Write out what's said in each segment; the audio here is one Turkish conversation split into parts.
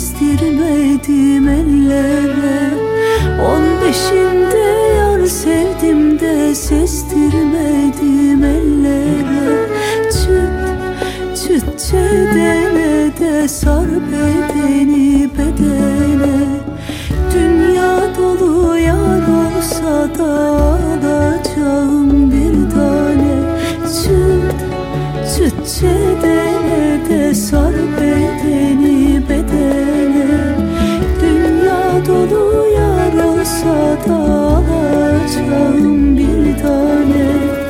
kestirmedim ellere. 15'inde yar sevdim de sestirmedim ellere. Çıt çıt çedene de sar bedeni bedene. Dünya dolu yar olsa da alacağım bir tane. Çıt çıt çedene de sar bedeni bedene. Dünya dolu yar olsa da alacağım bir tane.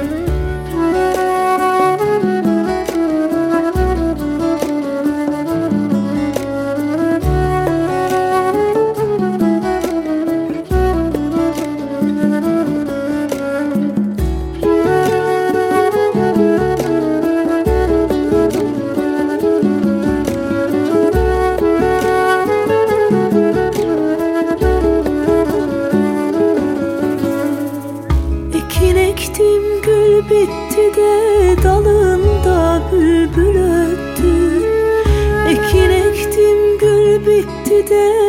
Ektim gül bitti de dalında bülbül öttü. Ekin ektim gül bitti de